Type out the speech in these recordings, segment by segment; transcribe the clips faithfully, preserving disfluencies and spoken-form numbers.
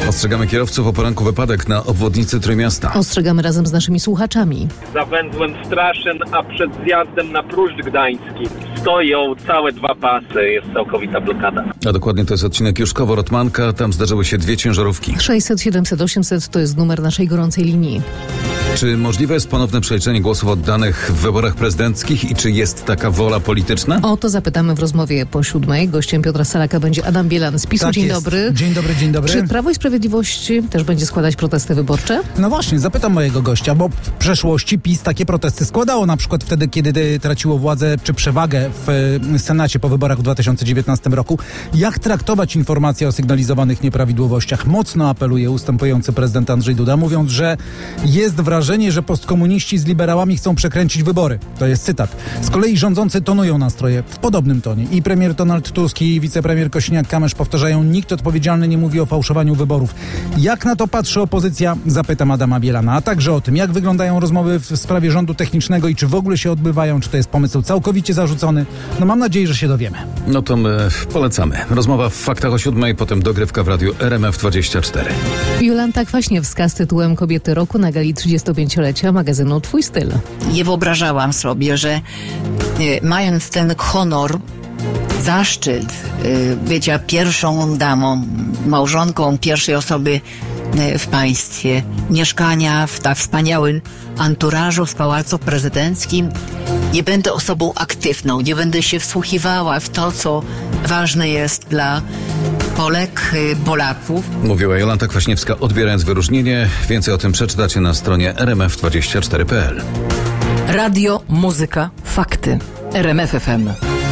Ostrzegamy kierowców o poranku wypadek na obwodnicy Trójmiasta. Ostrzegamy razem z naszymi słuchaczami. Za węzłem Straszyn, a przed zjazdem na Pruszcz Gdański stoją całe dwa pasy, jest całkowita blokada. A dokładnie to jest odcinek Juszkowo-Rotmanka, tam zdarzyły się dwie ciężarówki. sześćset, siedemset, osiemset to jest numer naszej gorącej linii. Czy możliwe jest ponowne przeliczenie głosów oddanych w wyborach prezydenckich i czy jest taka wola polityczna? O to zapytamy w rozmowie po siódmej. Gościem Piotra Salaka będzie Adam Bielan z PiSu. Tak Dzień jest. dobry. Dzień dobry, dzień dobry. Czy Prawo i Sprawiedliwość też będzie składać protesty wyborcze? No właśnie, zapytam mojego gościa, bo w przeszłości PiS takie protesty składało, na przykład wtedy, kiedy traciło władzę czy przewagę w Senacie po wyborach w dwa tysiące dziewiętnastym roku. Jak traktować informacje o sygnalizowanych nieprawidłowościach? Mocno apeluje ustępujący prezydent Andrzej Duda, mówiąc, że jest wrażenie, że postkomuniści z liberałami chcą przekręcić wybory. To jest cytat. Z kolei rządzący tonują nastroje w podobnym tonie. I premier Donald Tusk i wicepremier Kosiniak-Kamysz powtarzają, nikt odpowiedzialny nie mówi o fałszowaniu wyborów. Jak na to patrzy opozycja? Zapytam Adama Bielana. A także o tym, jak wyglądają rozmowy w sprawie rządu technicznego i czy w ogóle się odbywają, czy to jest pomysł całkowicie zarzucony. No mam nadzieję, że się dowiemy. No to my polecamy. Rozmowa w Faktach o siódmej, potem dogrywka w radiu R M F dwadzieścia cztery. Jolanta Kwaśniewska z tytułem Kobiety Roku na gali trzydziestopięciolecia magazynu Twój Styl. Nie wyobrażałam sobie, że y, mając ten honor, zaszczyt y, bycia pierwszą damą, małżonką pierwszej osoby y, w państwie, mieszkania w tak wspaniałym anturażu w Pałacu Prezydenckim, nie będę osobą aktywną, nie będę się wsłuchiwała w to, co ważne jest dla Polek, y, Polaków. Mówiła Jolanta Kwaśniewska, odbierając wyróżnienie. Więcej o tym przeczytacie na stronie R M F dwadzieścia cztery kropka P L. Radio, muzyka, fakty. R M F F M.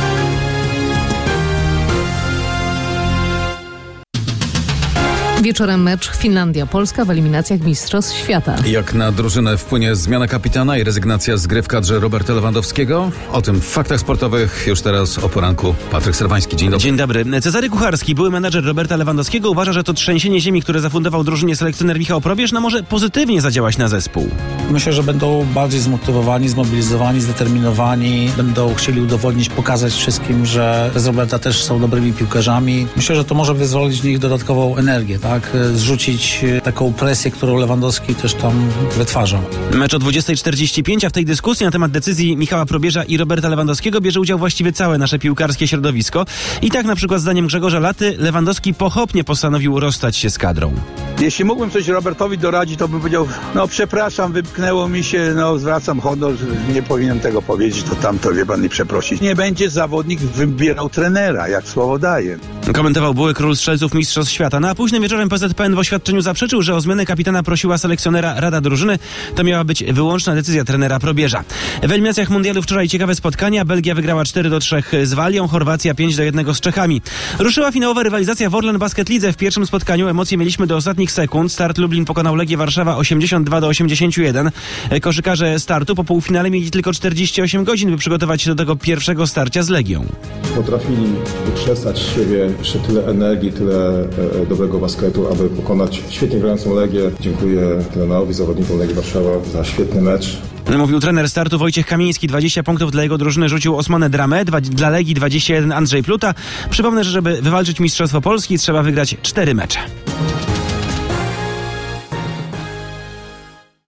Wieczorem mecz Finlandia-Polska w eliminacjach Mistrzostw Świata. Jak na drużynę wpłynie zmiana kapitana i rezygnacja z gry w kadrze Roberta Lewandowskiego? O tym w Faktach Sportowych już teraz o poranku. Patryk Serwański, dzień dobry. Dzień dobry. Cezary Kucharski, były menadżer Roberta Lewandowskiego, uważa, że to trzęsienie ziemi, które zafundował drużynie selekcjoner Michał Probierz, no może pozytywnie zadziałać na zespół. Myślę, że będą bardziej zmotywowani, zmobilizowani, zdeterminowani. Będą chcieli udowodnić, pokazać wszystkim, że bez Roberta też są dobrymi piłkarzami. Myślę, że to może wyzwolić w nich dodatkową energię, tak? Zrzucić taką presję, którą Lewandowski też tam wytwarzał. Mecz o dwudziestej czterdzieści pięć, a w tej dyskusji na temat decyzji Michała Probierza i Roberta Lewandowskiego bierze udział właściwie całe nasze piłkarskie środowisko. I tak na przykład zdaniem Grzegorza Laty Lewandowski pochopnie postanowił rozstać się z kadrą. Jeśli mógłbym coś Robertowi doradzić, to bym powiedział, no przepraszam, wymknęło mi się, no zwracam honor, że nie powinienem tego powiedzieć, to tamto wie pan i przeprosić. Nie będzie zawodnik wybierał trenera, jak słowo daje. Komentował były król strzelców Mistrzostw Świata. No a późnym wieczorem P Z P N w oświadczeniu zaprzeczył, że o zmianę kapitana prosiła selekcjonera Rada Drużyny. To miała być wyłączna decyzja trenera Probierza. W eliminacjach mundialu wczoraj ciekawe spotkania. Belgia wygrała cztery do trzech z Walią, Chorwacja pięć do jednego z Czechami. Ruszyła finałowa rywalizacja w Orlen Basket Lidze. W pierwszym spotkaniu emocje mieliśmy do ostatnich sekund. Start Lublin pokonał Legię Warszawa osiemdziesiąt dwa do osiemdziesięciu jeden. Koszykarze Startu po półfinale mieli tylko czterdzieści osiem godzin, by przygotować się do tego pierwszego starcia z Legią. Potrafili wykrzesać z siebie jeszcze tyle energii, tyle e, dobrego basketu, aby pokonać świetnie grającą Legię. Dziękuję trenerowi, zawodnikom Legii Warszawa za świetny mecz. Mówił trener Startu Wojciech Kamiński. dwadzieścia punktów dla jego drużyny rzucił Osmane Dramé, dla Legii dwadzieścia jeden Andrzej Pluta. Przypomnę, że żeby wywalczyć Mistrzostwo Polski, trzeba wygrać cztery mecze.